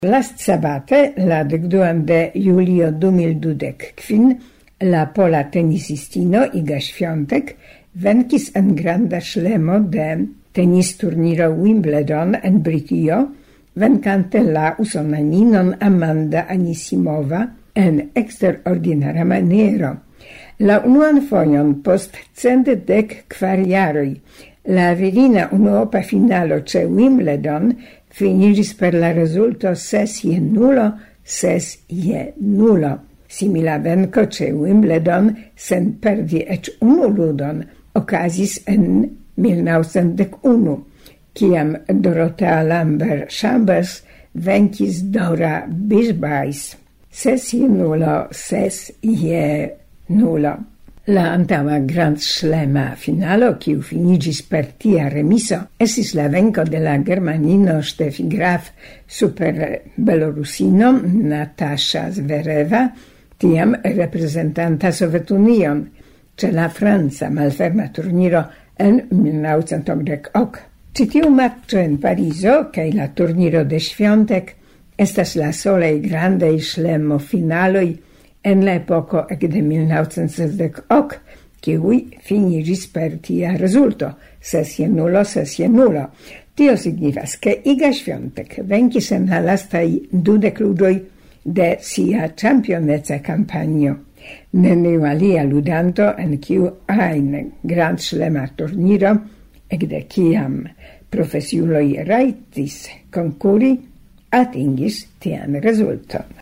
Last sabate, la 12 de julio 2025, la pola tenisistino Iga Świątek venkis en granda ŝlemo de tenisturniro Wimbledon en Britio, venkante la usonaninon Amanda Anisimova en eksterordinara maniero. La unuan fojon post 114 jaroj la virina unuopa finalo ĉe Wimbledon finiĝis per la rezulto 6-0, 6-0. Simila venko ĉe Wimbledon sen perdi eĉ unu ludon okazis en 1911, kiam Dorothea Lambert-Chambers venkis Dora Bischbais 6-0, 6-0. La antaŭa grandŝlema finalo, kiu finiĝis per tia remiso, estis la venko de la germanino Steffi Graf super belorusino Natasha Zvereva, tiam reprezentanta Sovetunion, ĉe la franca malferma turniro en 1988. Ĉi tiu matĉo en Parizo kaj la turniro de Świątek estas la solaj grandaj ŝlemo-finaloj en la epoko ekde 1968, kiuj finiĝis per tia rezulto 6-0, 6-0. Tio signifas, ke Iga Świątek venkis en la lastaj 20 ludoj de sia ĉampioneca kampanjo. Neniu alia ludanto en kiu ajn grandŝlema turniro, ekde kiam profesiuloj rajtis konkuri, atingis tian rezulton.